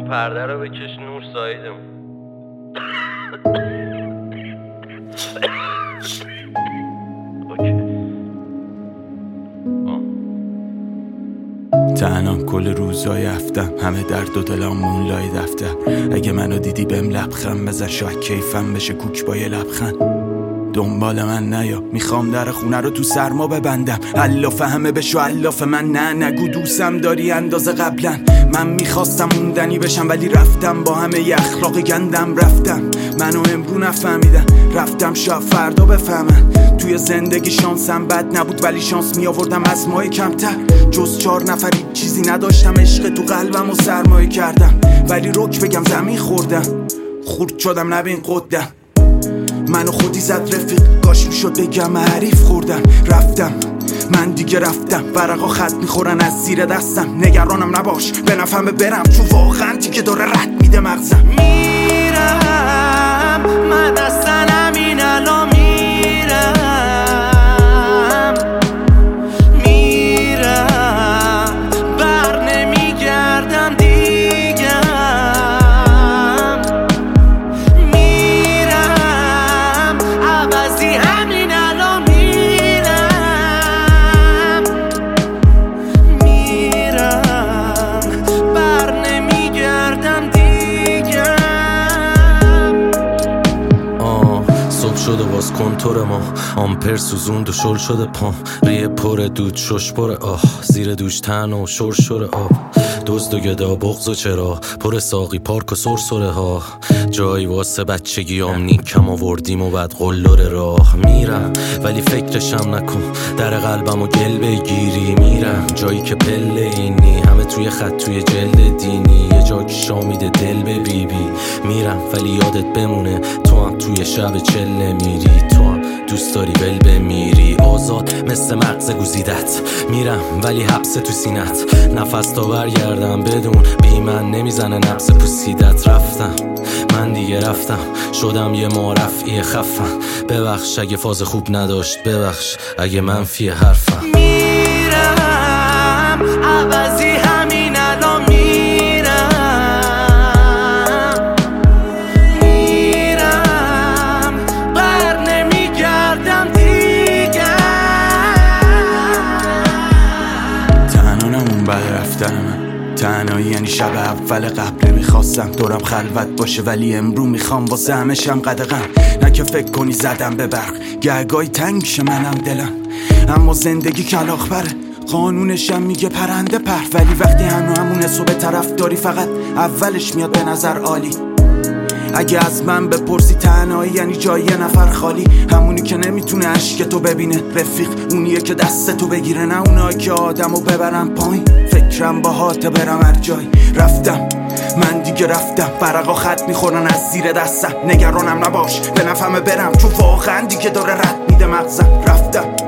اون پرده رو بکش نور سایدم. تنها کل روزای هفتم، همه درد و دلم مولای دفتر. اگه منو دیدی بهم لبخند بزن، شاید کیفم بشه کوک با یه لبخند. دنبال من نیا، میخوام در خونه رو تو سرما ببندم. الاف همه بشو الاف من، نه نگو دوستم داری اندازه قبلا. من میخواستم موندنی بشم ولی رفتم با همه ی اخلاق گندم. رفتم منو امرو نفهمیدن، رفتم شاید فردا بفهمن. توی زندگی شانسم بد نبود ولی شانس میآوردم از مای کمتر. جز 4 نفری چیزی نداشتم، عشق تو قلبم و سرمایه کردم. ولی رک بگم زمین خوردم، خورد شدم نبین قدم. منو خودی زد رفیق، کاش میشد بگم حریف خوردم. رفتم من دیگه رفتم، ورقا خط میخورن از زیر دستم. نگرانم نباش به نفهمه برم، چون واقعا دیگه داره رد میده مغزم. میرم من اصلا همین الان میرم بر نمیگردم دیگه. میرم عوضی همین الان میرم بر نمیگردم دیگه. صبح شده باز کنتور ما، آمپر سوزوند و شل شده پام. ریه پر دود شش پر زیر دوش تن و شرشور آب. دزد و گدا بغض و چرا پر ساقی پارک و سرسره ها. جایی واسه بچگیام نیکم آوردیم و بعد قلدر راه. میرم ولی فکرشم نکن، در قلبم و گل بگیری. میرم جایی که پله اینی، همه توی خط توی جلد دینی. یه جا که شامیده دل به بیبی. میرم ولی یادت بمونه تو هم توی شب چله میری. تو هم دوست داری ول بمیری، آزاد مثل مغز گزیدت. میرم ولی حبس تو سینت، نفس تا برگردم بدون بی من نمیزنه نفس پوسیدت. رفتم من دیگه رفتم، شدم یه معرفی خفم. ببخش اگه فاز خوب نداشت، ببخش اگه منفی حرفم. میرم عوضی همین الان میرم بر نمیگردم دیگه. تنها نمون بعد رفتن من، تنهایی یعنی شب اول قبل. میخواستم دورم خلوت باشه ولی امرو میخوام واسه همه شم قدغن. نه که فکر کنی زدم به برق، گهگاهی تنگ شه منم دلم. اما زندگی کلاغ بره، قانونشم میگه پرنده پر. ولی وقتی همونه صبح طرف داری فقط اولش میاد به نظر عالی. اگه از من بپرسی تنهایی یعنی جای یه نفر خالی. همونی که نمیتونه عشق تو ببینه رفیق، اونیه که دست تو بگیره، نه اونایی که آدمو ببرن پایین. فکرم با هات برم هر جای. رفتم من دیگه رفتم، ورقا خط میخورن از زیر دستم. نگرانم نباش به نفهمه برم، چون واقعا دیگه داره رد میده مغزم. رفتم